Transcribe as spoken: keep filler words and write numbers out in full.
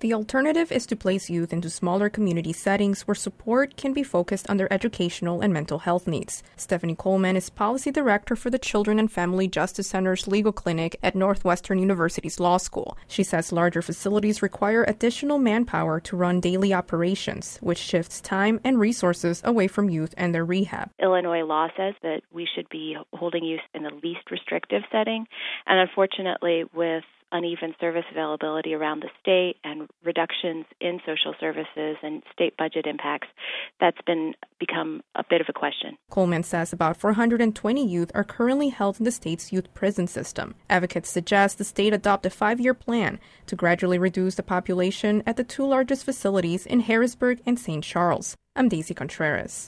The alternative is to place youth into smaller community settings where support can be focused on their educational and mental health needs. Stephanie Coleman is Policy Director for the Children and Family Justice Center's Legal Clinic at Northwestern University's Law School. She says larger facilities require additional manpower to run daily operations, which shifts time and resources away from youth and their rehab. Illinois law says that we should be holding youth in the least restrictive setting, and unfortunately, with uneven service availability around the state and reductions in social services and state budget impacts, that's been become a bit of a question. Coleman says about four hundred twenty youth are currently held in the state's youth prison system. Advocates suggest the state adopt a five-year plan to gradually reduce the population at the two largest facilities in Harrisburg and Saint Charles. I'm Daisy Contreras.